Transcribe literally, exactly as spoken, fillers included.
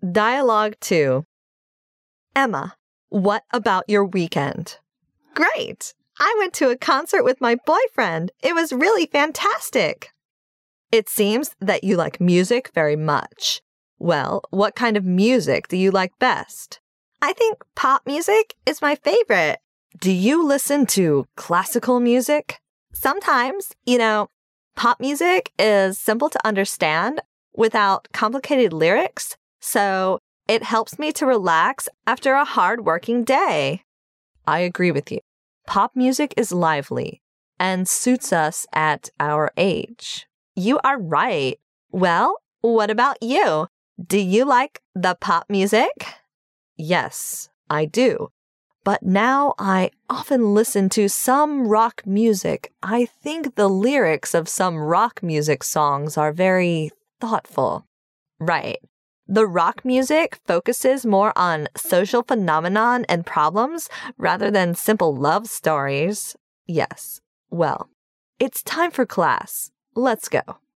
Dialogue two. Emma, what about your weekend? Great! I went to a concert with my boyfriend. It was really fantastic. It seems that you like music very much. Well, what kind of music do you like best? I think pop music is my favorite. Do you listen to classical music? Sometimes, you know, pop music is simple to understand without complicated lyrics, so it helps me to relax after a hard working day. I agree with you. Pop music is lively and suits us at our age. You are right. Well, what about you? Do you like the pop music? Yes, I do. But now I often listen to some rock music. I think the lyrics of some rock music songs are very thoughtful. Right. The rock music focuses more on social phenomenon and problems rather than simple love stories. Yes. Well, it's time for class. Let's go.